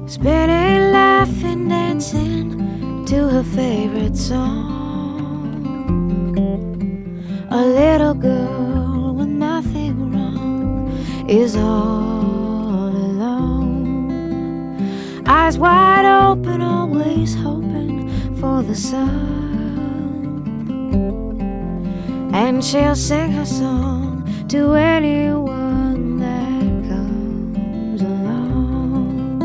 spinning, laughing, dancing to her favorite song. A little girl with nothing wrong is all alone, eyes wide open, always hoping for the sun. And she'll sing her song to anyone that comes along.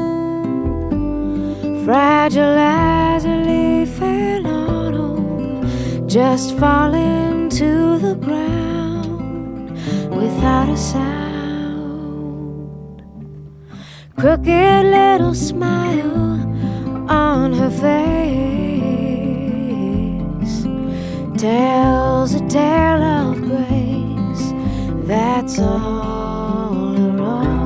Fragile as a leaf in autumn, just falling to the ground without a sound. Crooked little smile on her face tells a tale of grace that's all her own.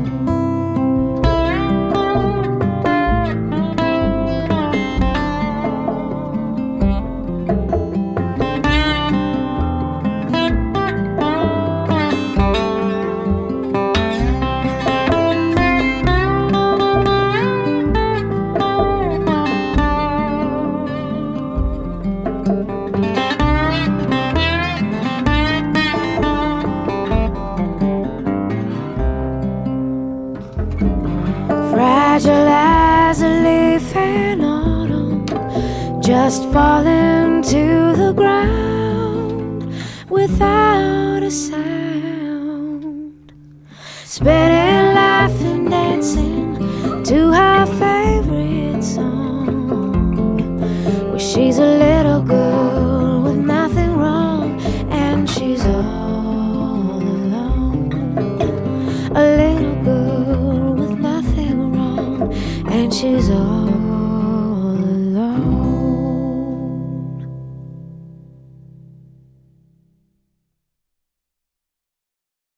Fragile as a leaf in autumn, just falling to the ground without a sound. Spinning, laughing, dancing to her favorite song. Well, she's a little girl with nothing wrong, and she's all alone. A little girl with nothing wrong, and she's all